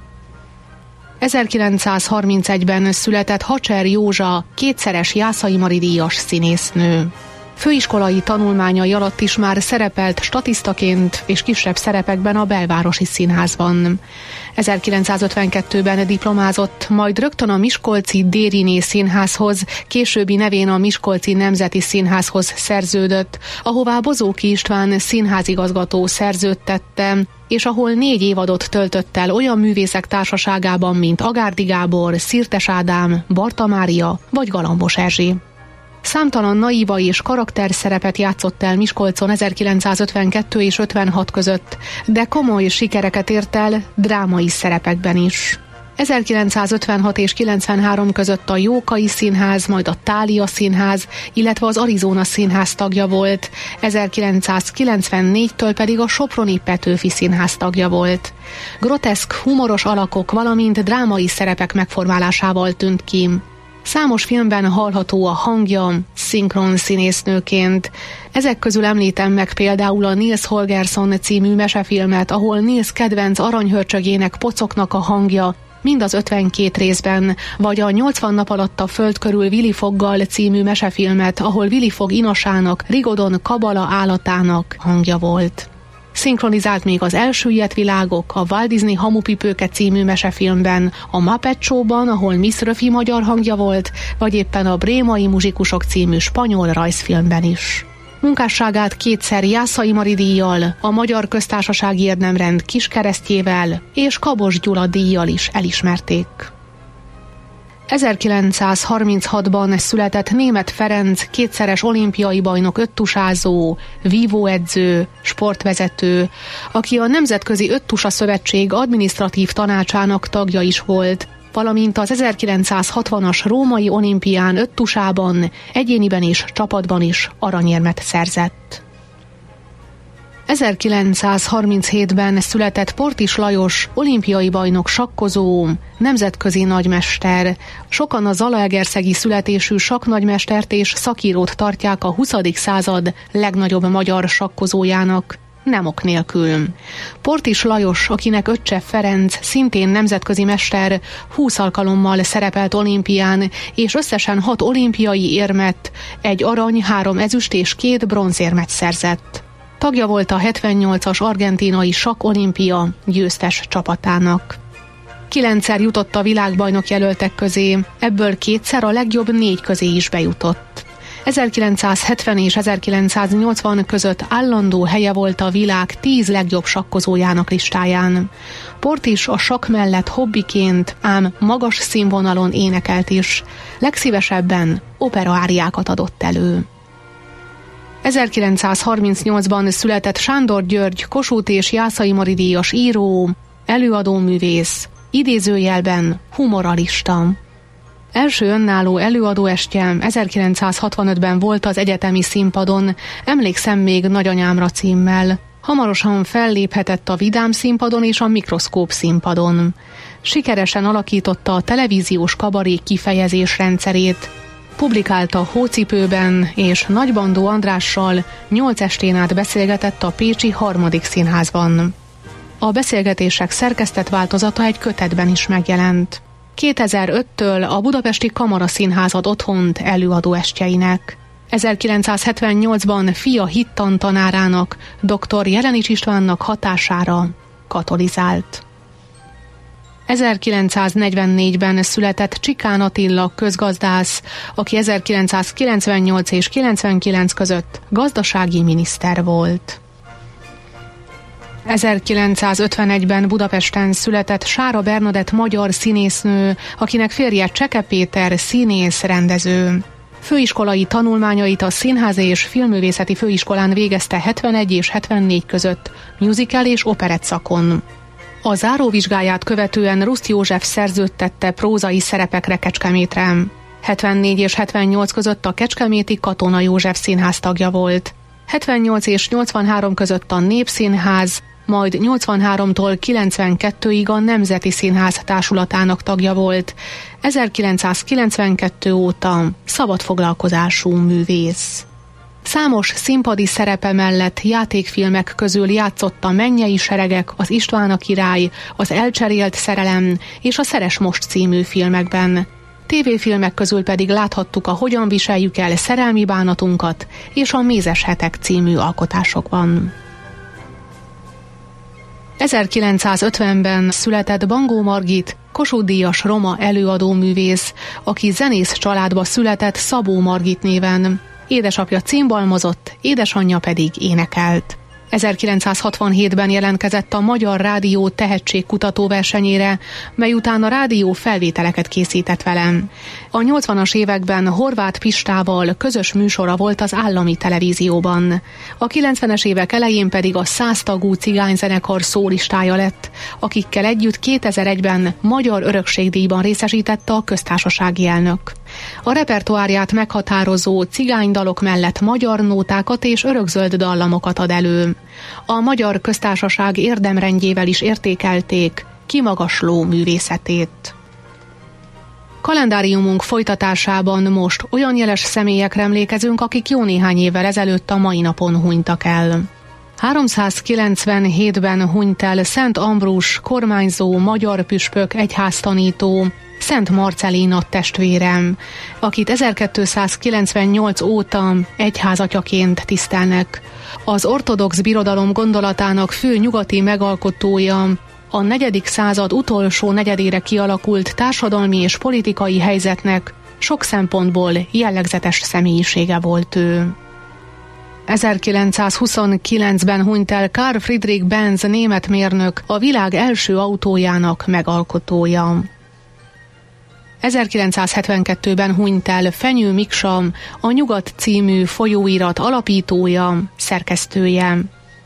ezerkilencszázharmincegyben született Hacser Józsa, kétszeres Jászai Mari díjas színésznő. Főiskolai tanulmányai alatt is már szerepelt statisztaként és kisebb szerepekben a Belvárosi Színházban. ezerkilencszázötvenkettőben diplomázott, majd rögtön a Miskolci Dériné Színházhoz, későbbi nevén a Miskolci Nemzeti Színházhoz szerződött, ahová Bozóki István színházigazgató szerződtette, és ahol négy évadot töltött el olyan művészek társaságában, mint Agárdi Gábor, Szirtes Ádám, Barta Mária vagy Galambos Erzsi. Számtalan naiva és karakterszerepet játszott el Miskolcon ezerkilencszázötvenkettő és ötvenhat között, de komoly sikereket ért el drámai szerepekben is. ezerkilencszázötvenhat és kilencvenhárom között a Jókai Színház, majd a Thália Színház, illetve az Arizona Színház tagja volt, ezerkilencszázkilencvennégytől pedig a Soproni Petőfi Színház tagja volt. Groteszk, humoros alakok, valamint drámai szerepek megformálásával tűnt ki. Számos filmben hallható a hangja, szinkron színésznőként. Ezek közül említem meg például a Nils Holgersson című mesefilmet, ahol Nils kedvenc aranyhörcsögének Pocoknak a hangja, mind az ötvenkét részben, vagy a nyolcvan nap alatt a föld körül Willy Foggal című mesefilmet, ahol Willy Fog Inasának, Rigodon Kabala állatának hangja volt. Szinkronizált még az Elsüllyedt világok, a Walt Disney Hamupipőke című mesefilmben, a Muppet Show-ban, ahol Miss Röfi magyar hangja volt, vagy éppen a Brémai muzsikusok című spanyol rajzfilmben is. Munkásságát kétszer Jászai Mari díjjal, a Magyar Köztársasági Érdemrend kiskeresztjével és Kabos Gyula díjjal is elismerték. ezerkilencszázharminchatban született Németh Ferenc, kétszeres olimpiai bajnok öttusázó, vívóedző, sportvezető, aki a Nemzetközi Öttusa Szövetség adminisztratív tanácsának tagja is volt, valamint az ezerkilencszázhatvanas római olimpián öttusában, egyéniben és csapatban is aranyérmet szerzett. ezerkilencszázharminchétben született Portis Lajos, olimpiai bajnok sakkozó, nemzetközi nagymester. Sokan a zalaegerszegi születésű sakknagymestert és szakírót tartják a huszadik század legnagyobb magyar sakkozójának, nem ok nélkül. Portis Lajos, akinek öccse Ferenc, szintén nemzetközi mester, húsz alkalommal szerepelt olimpián, és összesen hat olimpiai érmet, egy arany, három ezüst és két bronzérmet szerzett. Tagja volt a hetvennyolcas argentínai sakk-olimpia győztes csapatának. Kilencszer jutott a világbajnok jelöltek közé, ebből kétszer a legjobb négy közé is bejutott. ezerkilencszázhetven és ezerkilencszáznyolcvan között állandó helye volt a világ tíz legjobb sakkozójának listáján. Portis a sakk mellett hobbiként, ám magas színvonalon énekelt is. Legszívesebben operaáriákat adott elő. ezerkilencszázharmincnyolcban született Sándor György, Kossuth és Jászai Mari díjas író, előadóművész, idézőjelben humoralista. Első önálló előadóestje ezerkilencszázhatvanötben volt az egyetemi színpadon, Emlékszem még nagyanyámra címmel. Hamarosan felléphetett a Vidám színpadon és a Mikroszkóp színpadon. Sikeresen alakította a televíziós kabaré kifejezés rendszerét. Publikálta Hócipőben, és Nagybandó Andrással nyolc estén át beszélgetett a pécsi Harmadik Színházban. A beszélgetések szerkesztett változata egy kötetben is megjelent. kétezer-öttől a Budapesti Kamaraszínház ad otthont előadóestjeinek. ezerkilencszázhetvennyolcban fia hittantanárának, dr. Jelenics Istvánnak hatására katolizált. ezerkilencszáznegyvennégyben született Csikán Attila közgazdász, aki ezerkilencszázkilencvennyolc és kilencvenkilenc között gazdasági miniszter volt. ezerkilencszázötvenegyben Budapesten született Sára Bernadett magyar színésznő, akinek férje Cseke Péter színész, rendező. Főiskolai tanulmányait a Színházi és Filmművészeti Főiskolán végezte hetvenegy és hetvennégy között, musical és operett szakon. A záróvizsgáját követően Ruszt József szerződtette prózai szerepekre Kecskemétre. hetvennégy és hetvennyolc között a kecskeméti Katona József Színház tagja volt. hetvennyolc és nyolcvanhárom között a Népszínház, majd nyolcvanháromtól kilencvenkettőig a Nemzeti Színház társulatának tagja volt. ezerkilencszázkilencvenkettő óta szabadfoglalkozású művész. Számos színpadi szerepe mellett játékfilmek közül játszott a Mennyei Seregek, az István a király, az Elcserélt szerelem és a Szeres most című filmekben. Tévéfilmek közül pedig láthattuk a Hogyan viseljük el szerelmi bánatunkat és a Mézes hetek című alkotásokban. ezerkilencszázötvenben született Bangó Margit, Kossuth-díjas roma előadóművész, aki zenész családba született Szabó Margit néven. Édesapja cimbalmozott, édesanyja pedig énekelt. ezerkilencszázhatvanhétben jelentkezett a Magyar Rádió tehetségkutató versenyére, mely után a rádió felvételeket készített velem. A nyolcvanas években Horváth Pistával közös műsora volt az állami televízióban. A kilencvenes évek elején pedig a száztagú cigányzenekar szólistája lett, akikkel együtt kétezer-egyben Magyar Örökségdíjban részesítette a köztársasági elnök. A repertoárját meghatározó cigánydalok mellett magyar nótákat és örökzöld dallamokat ad elő. A Magyar Köztársaság érdemrendjével is értékelték kimagasló művészetét. Kalendáriumunk folytatásában most olyan jeles személyekre emlékezünk, akik jó néhány évvel ezelőtt a mai napon hunytak el. háromszázkilencvenhétben hunyt el Szent Ambrus kormányzó magyar püspök egyháztanító, Szent Marcellina testvérem, akit ezerkétszázkilencvennyolc óta egyházatyaként tisztelnek. Az ortodox birodalom gondolatának fő nyugati megalkotója, a negyedik század utolsó negyedére kialakult társadalmi és politikai helyzetnek sok szempontból jellegzetes személyisége volt ő. ezerkilencszázhuszonkilencben hunyt el Karl Friedrich Benz német mérnök, a világ első autójának megalkotója. ezerkilencszázhetvenkettőben hunyt el Fenyő Miksa, a Nyugat című folyóirat alapítója, szerkesztője.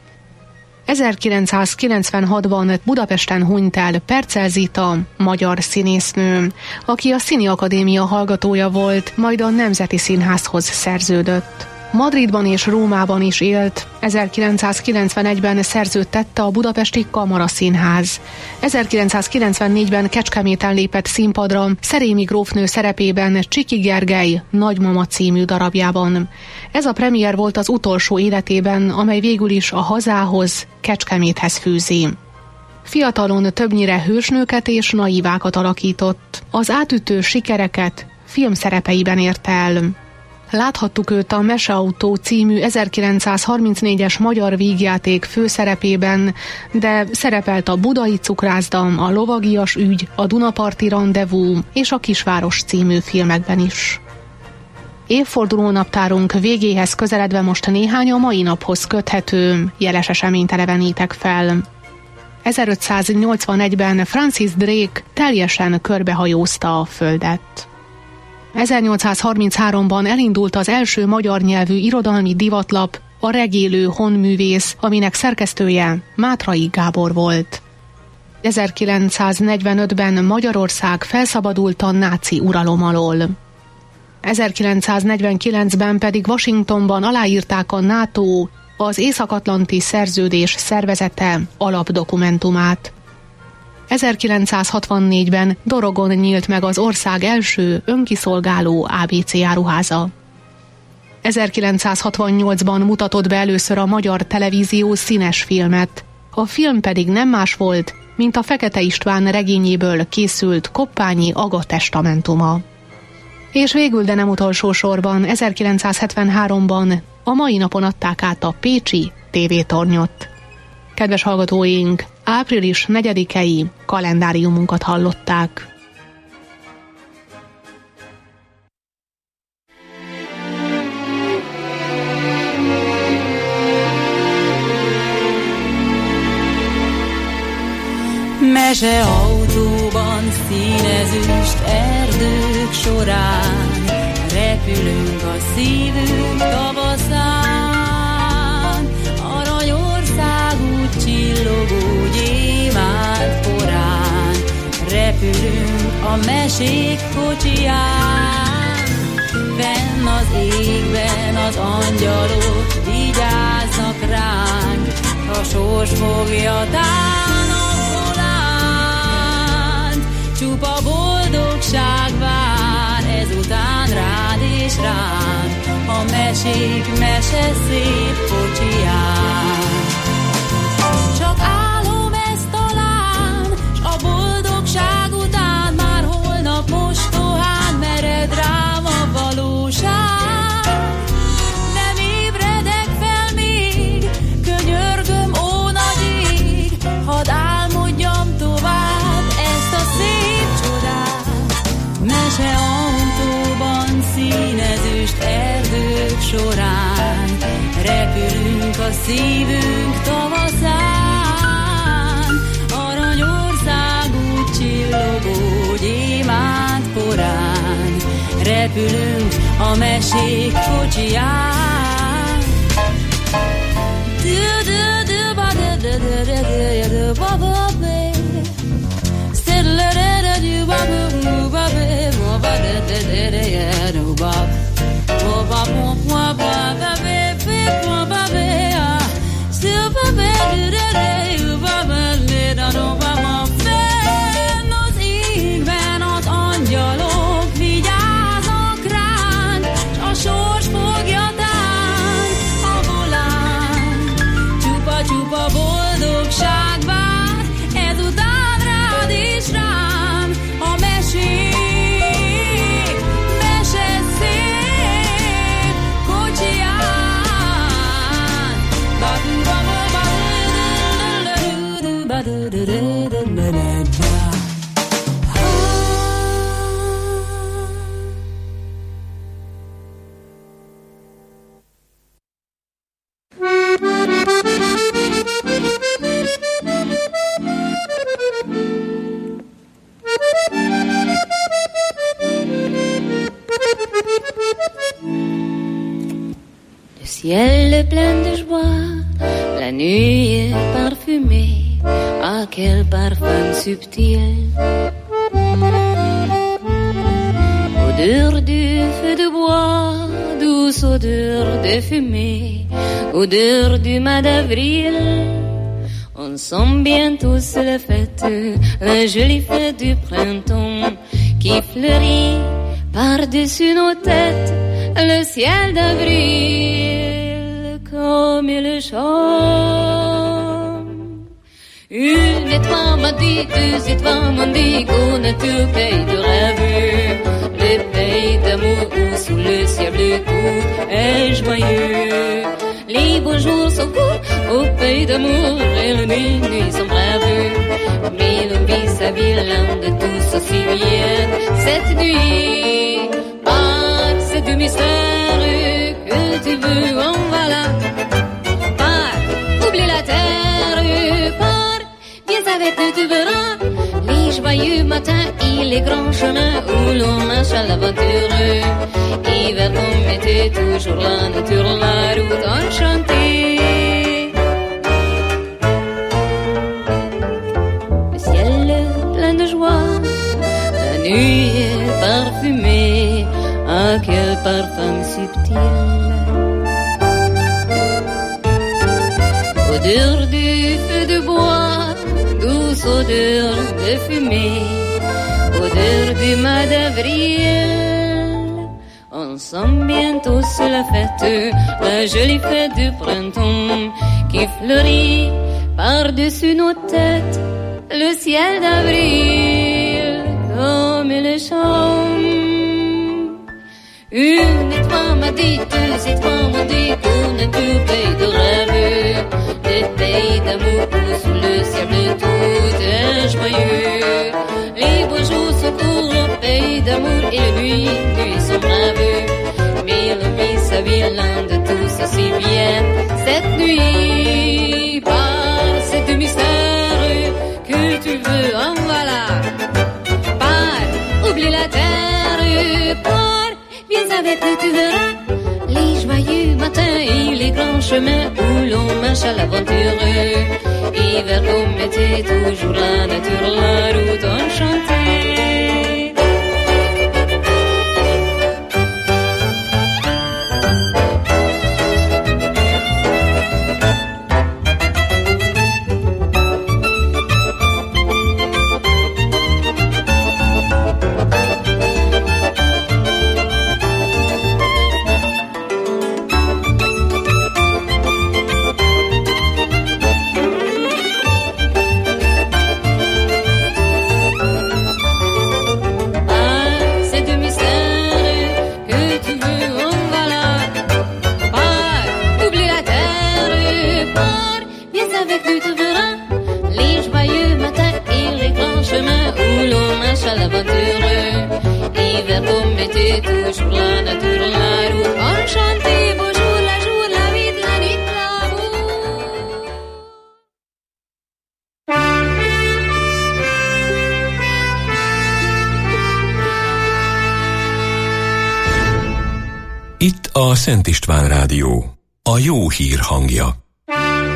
ezerkilencszázkilencvenhatban Budapesten hunyt el Percel Zita, magyar színésznő, aki a Színi Akadémia hallgatója volt, majd a Nemzeti Színházhoz szerződött. Madridban és Rómában is élt, ezerkilencszázkilencvenegyben szerződtette a Budapesti Kamaraszínház. ezerkilencszázkilencvennégyben Kecskeméten lépett színpadra Szerémi grófnő szerepében Csiki Gergely Nagymama című darabjában. Ez a premier volt az utolsó életében, amely végül is a hazához, Kecskeméthez fűzi. Fiatalon többnyire hősnőket és naivákat alakított. Az átütő sikereket filmszerepeiben érte el. Láthattuk őt a Meseautó című ezerkilencszázharmincnégyes magyar vígjáték főszerepében, de szerepelt a Budai cukrászda, a Lovagias ügy, a Dunaparti randevú és a Kisváros című filmekben is. Évfordulónaptárunk végéhez közeledve most néhány a mai naphoz köthető, jeles eseményt elevenítek fel. ezerötszáznyolcvanegyben Francis Drake teljesen körbehajózta a Földet. ezernyolcszázharmincháromban elindult az első magyar nyelvű irodalmi divatlap, a Regélő honművész, aminek szerkesztője Mátrai Gábor volt. ezerkilencszáznegyvenötben Magyarország felszabadult a náci uralom alól. ezerkilencszáznegyvenkilencben pedig Washingtonban aláírták a NATO, az Észak-Atlanti Szerződés szervezete alapdokumentumát. ezerkilencszázhatvannégyben Dorogon nyílt meg az ország első önkiszolgáló á bé cé áruháza. ezerkilencszázhatvannyolcban mutatott be először a magyar televízió színes filmet. A film pedig nem más volt, mint a Fekete István regényéből készült Koppányi Aga testamentuma. És végül, de nem utolsó sorban, ezerkilencszázhetvenháromban a mai napon adták át a pécsi tévétornyot. Kedves hallgatóink, április negyedikei kalendáriumunkat hallották. Meseautóban színezőst erdők során, repülünk a szívünk tavaszán, Aranyország úgy csillogó gyémánt porán, repülünk a mesék kocsiján. Fenn az égben az angyalok vigyáznak ránk, a sors fogja tán a volánt. Csupa boldogság vár ezután rád és ránk, a mesék mese szép kocsiján. Csak álom ez talán, s a boldogság után már holnap mostohán mered rám a valóság. Nem ébredek fel még, könyörgöm, ó nagy ég, hadd álmodjam tovább ezt a szép csodát. Meseautóban színezőst erdők során, repülünk a szívünk tavaszán, Aranyország úgy csillogó gyémánt porán, repülünk a mesék kocsiján. Fenn az égben az angyalok vigyáznak ránk, s a sors fogja tánk a volán. Csupa-csupa boldogság vár ezután rád és rám, a mesék mese szép kocsiján. ciel plein de joie, la nuit est parfumée, ah quel parfum subtil. Odeur du feu de bois, douce odeur de fumée, odeur du mois d'avril. On sent bien tous la fête, la jolie fête du printemps qui fleurit par-dessus nos têtes, le ciel d'avril comme il chante. Une étoile m'a dit, deux étoiles m'ont dit qu'on est au pays de rêve, le pays d'amour où sous le ciel bleu tout est joyeux. Les beaux jours sont courts au pays d'amour et les nuits, nuits sont brèves. Mais l'on vit sa ville de tous aussi bien cette nuit. Ah, c'est du mystère que tu veux, en voilà. Pars, oublie la terre, pars, viens avec nous, tu verras. Les joyeux matins et les grands chemins où l'on marche à l'aventure. Hiver comme été, toujours la nature, la route enchantée. Le ciel plein de joie, la nuit est parfumée, ah quel parfum subtil. Odeur du feu de bois, douce odeur de fumée, odeur du mois d'avril. On sent bientôt sur la fête, la jolie fête du printemps qui fleurit par-dessus nos têtes, le ciel d'avril comme il chante. Une étoile m'a dit, deux étoiles m'ont dit qu'on est du pays de rêve, le pays d'amour où sous le ciel bleu tout est joyeux. Les beaux jours sont courts au pays d'amour et les nuits, nuits sont braves. Mais le vit sa ville de tous aussi bien cette nuit. Pars, c'est du mystère que tu veux, en voilà. Pars, oublie la terre, pars, viens avec nous, tu verras. Les joyeux matins et les grands chemins où l'on marche à l'aventure. Hiver comme été, toujours la nature, la route enchantée. Itt a Szent István Rádió, a jó hír hangja.